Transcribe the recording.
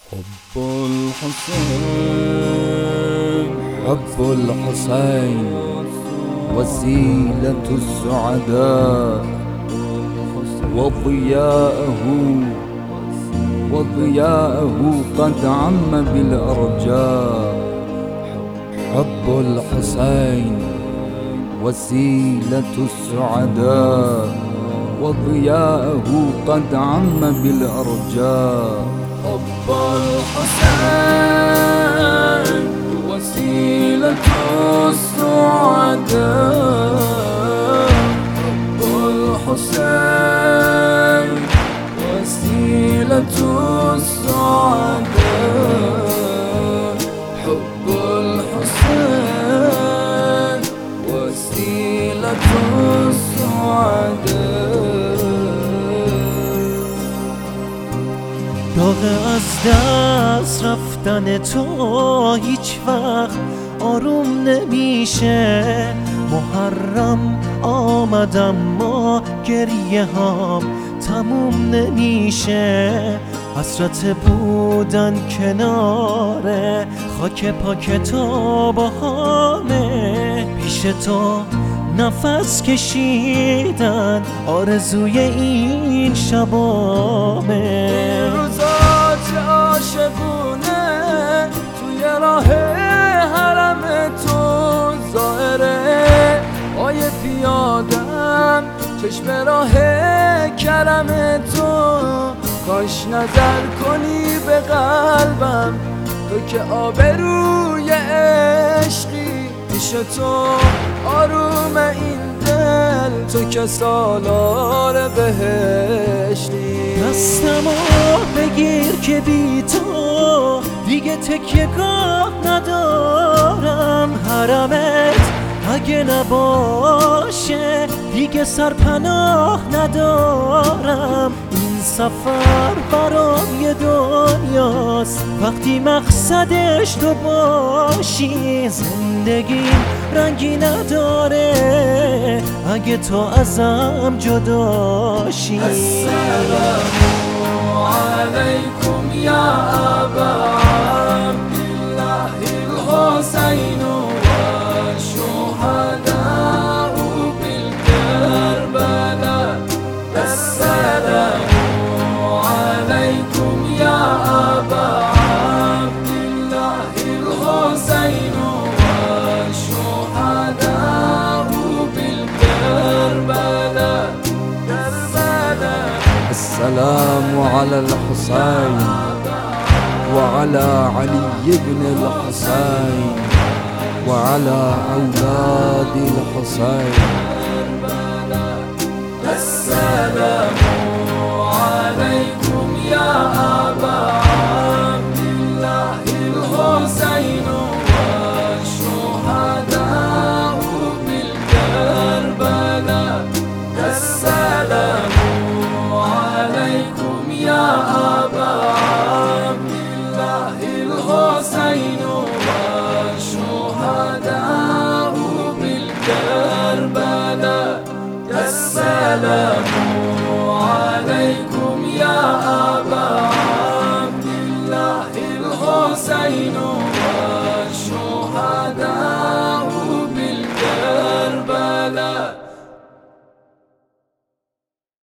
حب الحسين حب الحسين وسيلة السعداء وضياءه قد عم بالأرجاء. حب الحسين وسيلة السعداء وضياءه قد عم بالأرجاء. حب الحسين وسيلة السعداء. حب الحسين وسيلة السعداء. حب الحسين وسيلة السعداء. داغ از دست رفتن تو هیچ وقت آروم نمیشه. محرم آمد اما گریه هام تموم نمیشه. حسرت بودن کنار خاک پاک تو با همه، پیش تو نفس کشیدن آرزوی این شبامه. این روزات عاشقونه توی راه حرم تو ظاهره. پای پیادم چشم راه کرم تو. کاش نظر کنی به قلبم تو که آبروی عشقی. پیش تو آروم این دل تو که سالار بهشتی. دستمو بگیر که بی تو دیگه تکیه گاه ندارم. حرمت اگه نباشه دیگه سرپناه ندارم. این سفر برام یه دنیاست وقتی مقصدش تو باشی. زندگیم رنگی نداره اگه تو ازم جداشی. السلام علیکم یا ابا عبدالله الحسین والشهداء بالکربلاء. السلام علیکم یا ابا عبدالله الحسین والشهداء بالکربلاء. السلام على الحسين وعلى علي بن الحسين وعلى أولاد الحسين. السلام